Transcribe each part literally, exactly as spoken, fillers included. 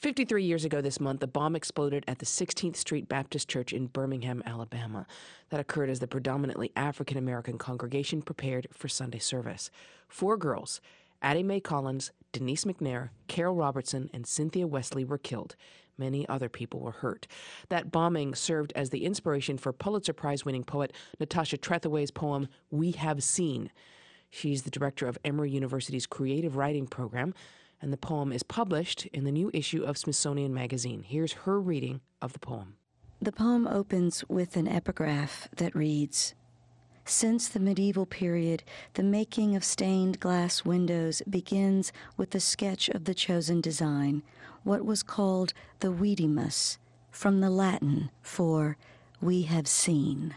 fifty-three years ago this month, a bomb exploded at the sixteenth Street Baptist Church in Birmingham, Alabama. That occurred as the predominantly African-American congregation prepared for Sunday service. Four girls, Addie Mae Collins, Denise McNair, Carol Robertson, and Cynthia Wesley, were killed. Many other people were hurt. That bombing served as the inspiration for Pulitzer Prize-winning poet Natasha Trethewey's poem, We Have Seen. She's the director of Emory University's creative writing program, and the poem is published in the new issue of Smithsonian Magazine. Here's her reading of the poem. The poem opens with an epigraph that reads, "Since the medieval period, the making of stained glass windows begins with the sketch of the chosen design, what was called the videmus, from the Latin for we have seen.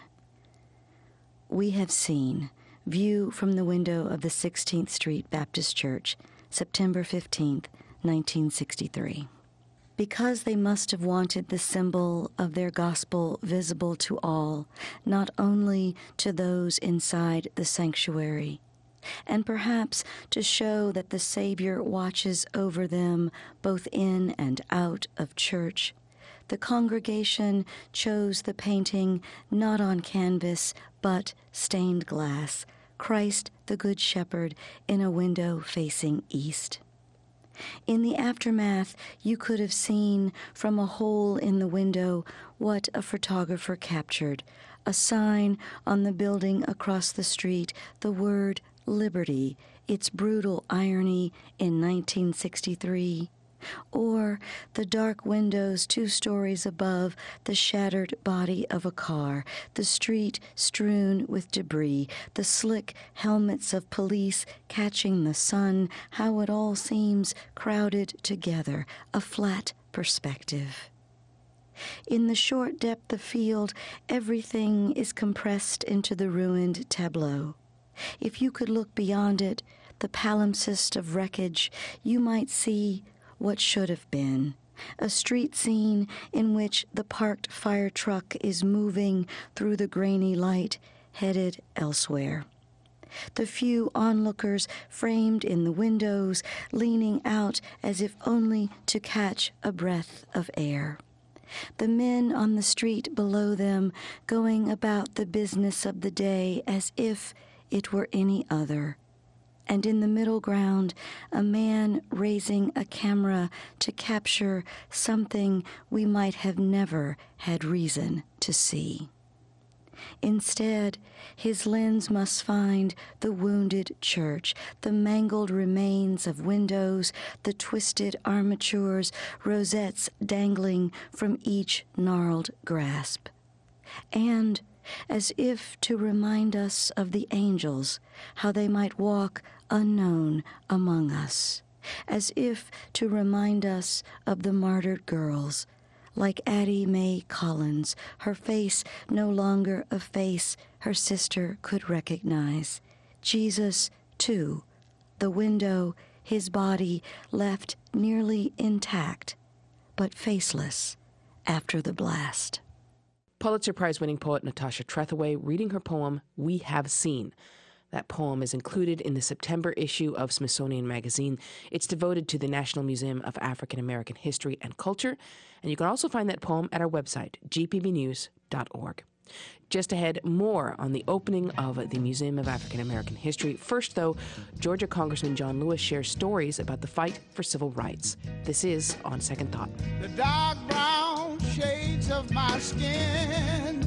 We have seen, view from the window of the sixteenth Street Baptist Church, September fifteenth, nineteen sixty-three. Because they must have wanted the symbol of their gospel visible to all, not only to those inside the sanctuary, and perhaps to show that the Savior watches over them both in and out of church, the congregation chose the painting not on canvas but stained glass, Christ the Good Shepherd in a window facing east. In the aftermath, you could have seen from a hole in the window what a photographer captured, a sign on the building across the street, the word liberty, its brutal irony in nineteen sixty-three, or the dark windows two stories above the shattered body of a car, the street strewn with debris, the slick helmets of police catching the sun, how it all seems crowded together, a flat perspective. In the short depth of field, everything is compressed into the ruined tableau. If you could look beyond it, the palimpsest of wreckage, you might see what should have been, a street scene in which the parked fire truck is moving through the grainy light, headed elsewhere. The few onlookers framed in the windows, leaning out as if only to catch a breath of air. The men on the street below them going about the business of the day as if it were any other. And in the middle ground, a man raising a camera to capture something we might have never had reason to see. Instead, his lens must find the wounded church, the mangled remains of windows, the twisted armatures, rosettes dangling from each gnarled grasp. And as if to remind us of the angels, how they might walk unknown among us, as if to remind us of the martyred girls, like Addie Mae Collins, her face no longer a face her sister could recognize. Jesus, too, the window, his body left nearly intact, but faceless after the blast. Pulitzer Prize-winning poet Natasha Trethewey reading her poem, We Have Seen. That poem is included in the September issue of Smithsonian Magazine. It's devoted to the National Museum of African American History and Culture, and you can also find that poem at our website, g p b news dot org. Just ahead, more on the opening of the Museum of African American History. First, though, Georgia Congressman John Lewis shares stories about the fight for civil rights. This is On Second Thought. The dark brown shades of my skin